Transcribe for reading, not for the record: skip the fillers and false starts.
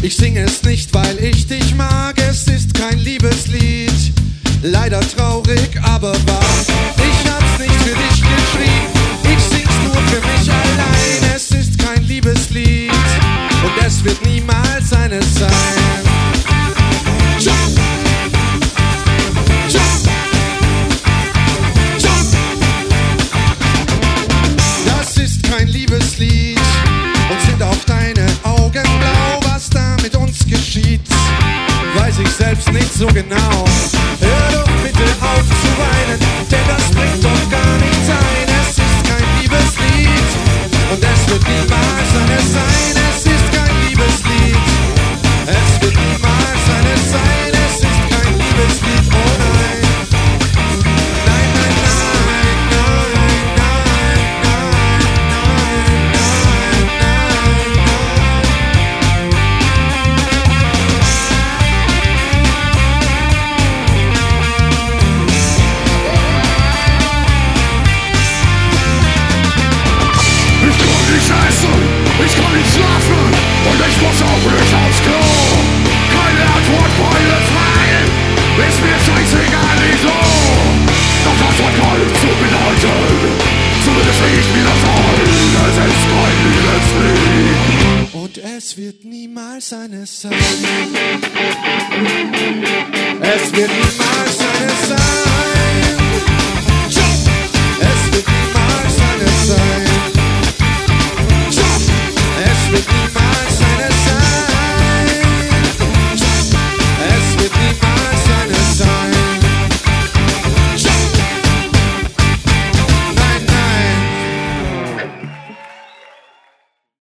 Ich singe es nicht, weil ich dich mag, es ist kein Liebeslied. Leider traurig, aber wahr. Ich hab's nicht für dich geschrieben, ich sing's nur für mich allein. Es ist kein Liebeslied und es wird niemals eines sein. Jump! Jump! Jump! Das ist kein Liebeslied und sind auch deine Augen blau. Was da mit uns geschieht, weiß ich selbst nicht so genau. Hör doch bitte auf zu weinen, denn das bringt doch gar nichts ein. Es ist kein Liebeslied und es wird niemals eines sein. Es ist kein Liebeslied, es wird niemals eines sein. Es ist kein Liebeslied, oh nein. Nein, nein, nein, nein, nein, nein, nein, nein, Ich essen, ich kann nicht schlafen und ich muss auch nicht aufs Klo. Keine Antwort, keine Fragen, ist mir scheißegal, wieso. Doch das hat Gold zu bedeuten, zumindest wie ich mir das ein. Es ist kein Liebeslied und es wird niemals eines sein. Es wird niemals eines sein. Es wird niemals eines sein.